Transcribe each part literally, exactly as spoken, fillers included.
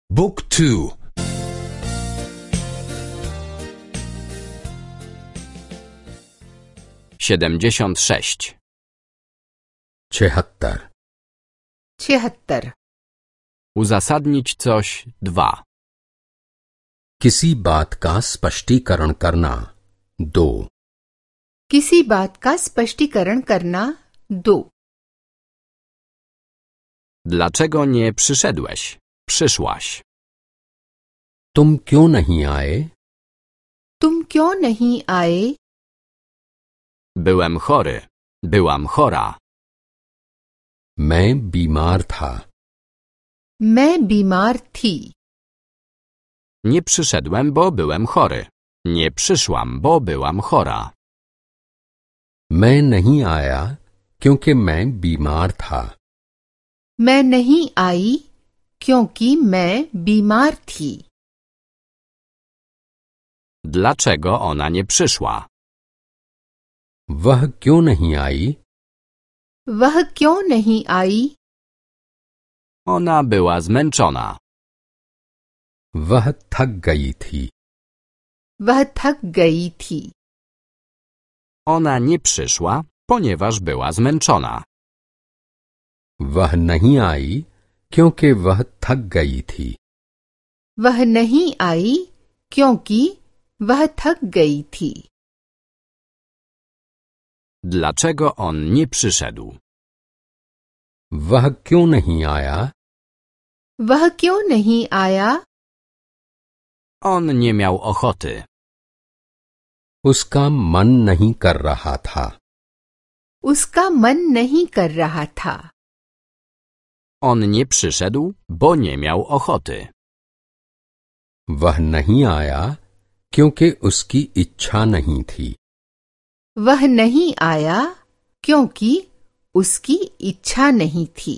Book two. siedemdziesiąt sześć. छिहत्तर छिहत्तर Uzasadnić coś dwa. किसी बात का स्पष्टीकरण करना दो किसी बात का स्पष्टीकरण करना दो Dlaczego nie przyszedłeś? Przyszłaś. तुम क्यों नहीं आए? तुम क्यों नहीं आए? Byłem chory. Byłam chora. मैं बीमार था मैं बीमार थी Nie przyszedłem, bo byłem chory. Nie przyszłam, bo byłam chora. मैं नहीं आया क्योंकि मैं बीमार था मैं नहीं आई क्योंकि मैं बीमार थी Dlaczego ona nie przyszła? वह क्यों नहीं आई? वह क्यों नहीं आई? Ona była zmęczona. वह थक गई थी वह थक गई थी Ona nie przyszła, ponieważ była zmęczona. वह नहीं आई क्योंकि वह थक गई थी वह नहीं आई क्योंकि वह थक गई थी Dlaczego on nie przyszedł? वह क्यों नहीं आया? वह क्यों नहीं आया? On nie miał ochoty. उसका मन नहीं कर रहा था उसका मन नहीं कर रहा था On nie przyszedł, bo nie miał ochoty. वह नहीं आया क्योंकि उसकी इच्छा नहीं थी वह नहीं आया क्योंकि उसकी इच्छा नहीं थी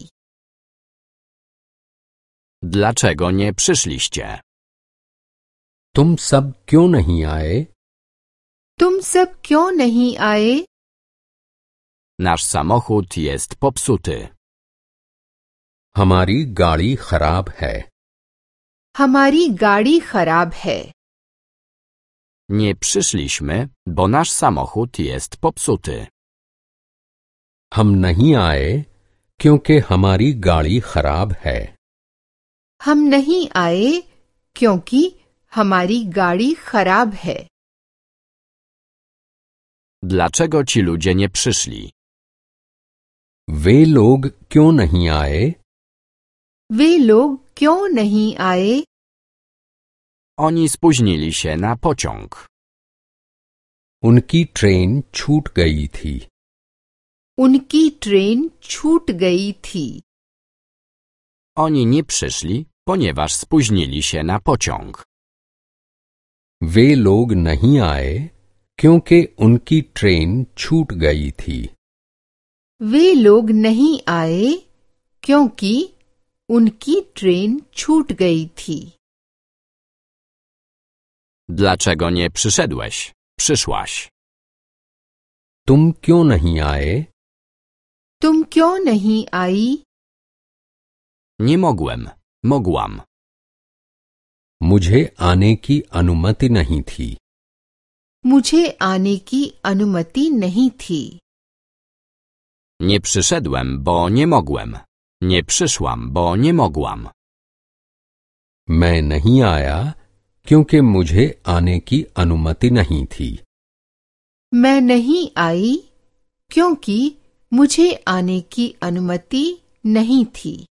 Dlaczego nie przyszliście? तुम सब क्यों नहीं आए? तुम सब क्यों नहीं आए? Nasz samochód jest popsuty. हमारी गाड़ी खराब है हमारी गाड़ी खराब है Nie przyszliśmy, bo nasz samochód jest popsuty. हम नहीं आए क्योंकि हमारी गाड़ी खराब है हम नहीं आए क्योंकि हमारी गाड़ी खराब है Dlaczego ci ludzie nie przyszli? वे लोग क्यों नहीं आए? वे लोग क्यों नहीं आए? Oni spóźnili się na pociąg. उनकी ट्रेन छूट गई थी उनकी ट्रेन छूट गई थी Oni nie przyszli, ponieważ spóźnili się na pociąg. वे लोग नहीं आए क्योंकि उनकी ट्रेन छूट गई थी वे लोग नहीं आए क्योंकि उनकी ट्रेन छूट गई थी Dlaczego nie przyszedłeś? Przyszłaś. तुम क्यों नहीं आए? तुम क्यों नहीं आई? Nie mogłem. Mogłam. मुझे आने की अनुमति नहीं थी मुझे आने की अनुमति नहीं थी Nie przyszedłem, bo nie mogłem. Nie przyszłam, bo nie mogłam. मैं नहीं आया क्योंकि मुझे आने की अनुमति नहीं थी मैं नहीं आई क्योंकि मुझे आने की अनुमति नहीं थी